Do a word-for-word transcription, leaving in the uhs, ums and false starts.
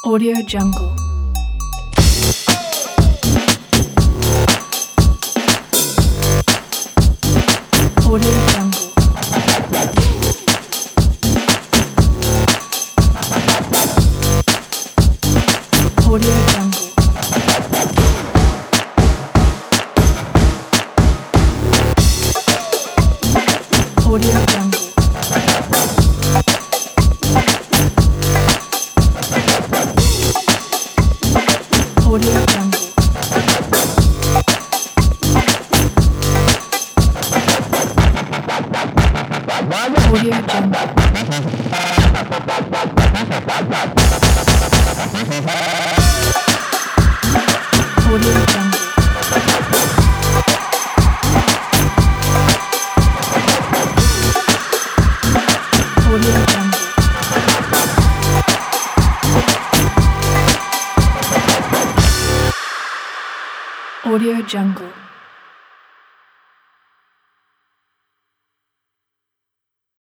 Audio Jungle. Audio Jungle. Audio Jungle. Audio Jungle. Audio Jungle. Audio Jungle. Audio Jungle. Audio Jungle. Audio Jungle.